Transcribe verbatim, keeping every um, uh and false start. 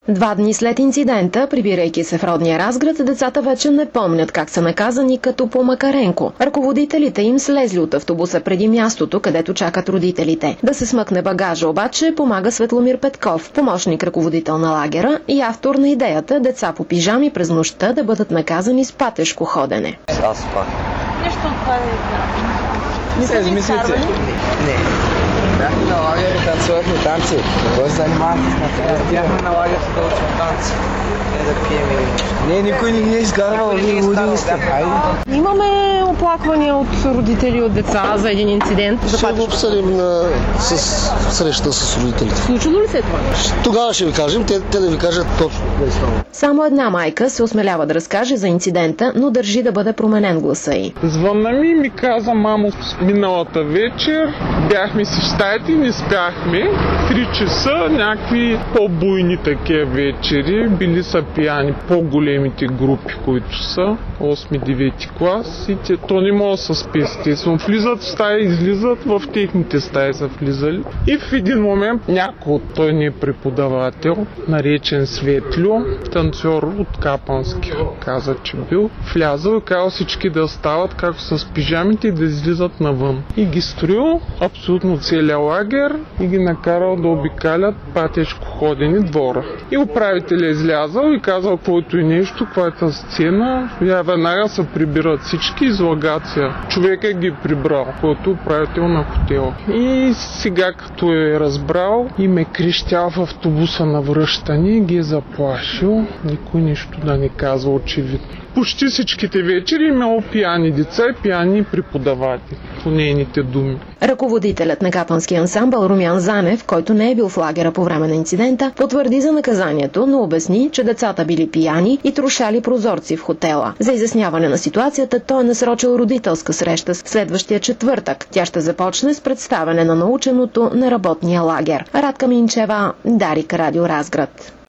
Два дни след инцидента, прибирайки се в родния Разград, децата вече не помнят как са наказани като по Макаренко. Ръководителите им слезли от автобуса преди мястото, където чакат родителите. Да се смъкне багажа обаче помага Светломир Петков, помощник ръководител на лагера и автор на идеята деца по пижами през нощта да бъдат наказани с патешко ходене. Аз спах. Нещо от това да не се измислите. Не. Бяхме на лагер и танцувахме танци. Кой се занимава с танци? Бяхме на лагер да учим танци. Не да пием или нещо. Не, никой не ги е изкарвал, вие луди сте. Имаме оплаквания от родители, от деца за един инцидент. Ще го обсъдим на, с среща с родителите. Случило ли се това? Тогава ще ви кажем, те, те да ви кажат точно. Само една майка се осмелява да разкаже за инцидента, но държи да бъде променен гласа й. Звънна ми и ми каза: мамо, миналата вечер бяхме си в стаите, не спяхме. Три часа, някакви по-буйни такива вечери, били са пияни по-големите групи, които са осми-девети клас, и те, то не може да се спи, естествено. Влизат в стаи, излизат, в техните стаи са влизали. И в един момент някой от той не е преподавател, наречен Светлю, танцор от Капански, каза, че бил, влязал и казал всички да стават, както с пижамите, и да излизат навън. И ги строил абсолютно целия лагер и ги накарал да обикалят патешко ходени двора. И управителя излязал и казал каквото и нещо, каквато сцена. Я веднага се прибират всички, излагация. Човека ги прибрал, който управител на хотела. И сега като е разбрал и ме крещял в автобуса на връщане, ги е заплашил. Никой нищо да не казва, очевидно. Почти всичките вечери имало пияни деца и пияни преподаватели, по нейните думи. Ръководителят на Капански ансамбъл Румян Занев, който не е бил в лагера по време на инцидента, потвърди за наказанието, но обясни, че децата били пияни и трошали прозорци в хотела. За изясняване на ситуацията той е насрочил родителска среща следващия четвъртък. Тя ще започне с представяне на наученото на работния лагер. Радка Минчева, Дарик, Радио Разград.